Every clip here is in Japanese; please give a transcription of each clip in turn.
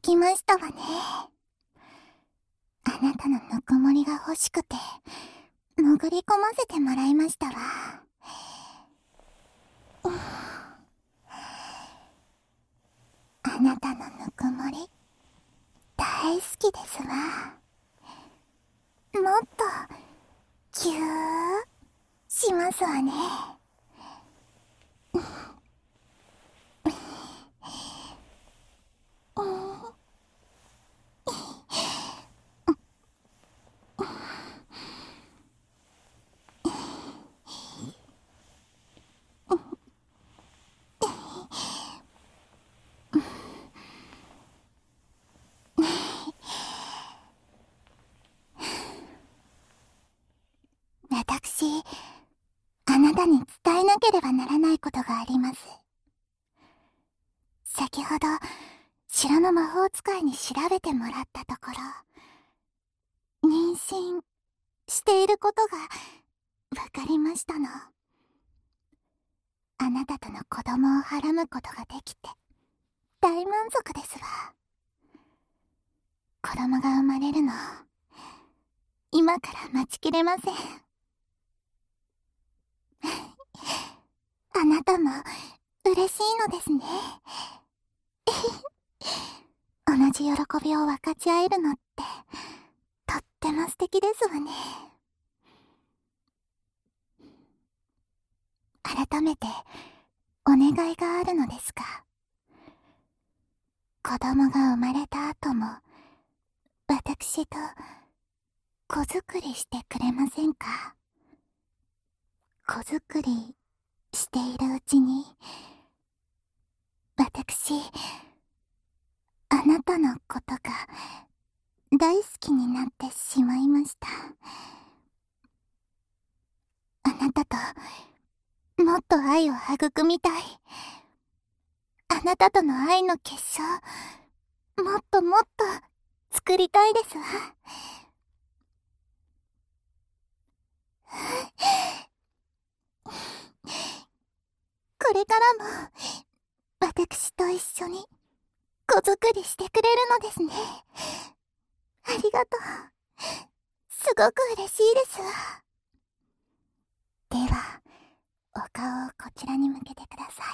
きましたわね。あなたのぬくもりが欲しくて、潜り込ませてもらいましたわ。あなたのぬくもり、大好きですわ。もっと、ぎゅーしますわね。私、あなたに伝えなければならないことがあります。先ほど、城の魔法使いに調べてもらったところ、妊娠していることがわかりましたの。あなたとの子供をはらむことができて、大満足ですわ。子供が生まれるの、今から待ちきれません。あなたも嬉しいのですね。同じ喜びを分かち合えるのって、とっても素敵ですわね。改めて、お願いがあるのですが、子供が生まれた後も、私と、子作りしてくれませんか？子作りしているうちに、私、あなたのことが大好きになってしまいました。あなたともっと愛を育みたい。あなたとの愛の結晶、もっともっと作りたいですわ。これからも、私と一緒に子作りしてくれるのですね。ありがとう。すごく嬉しいですわ。では、お顔をこちらに向けてくださ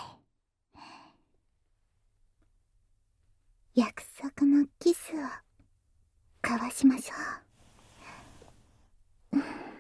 い。約束のキスを交わしましょう。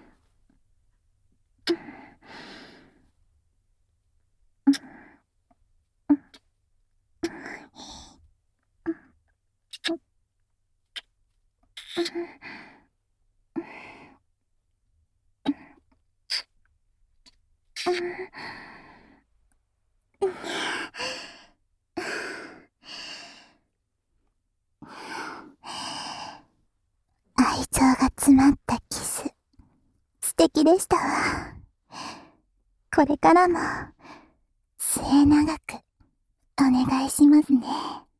愛情が詰まったキス、素敵でしたわ。これからも末永くお願いしますね。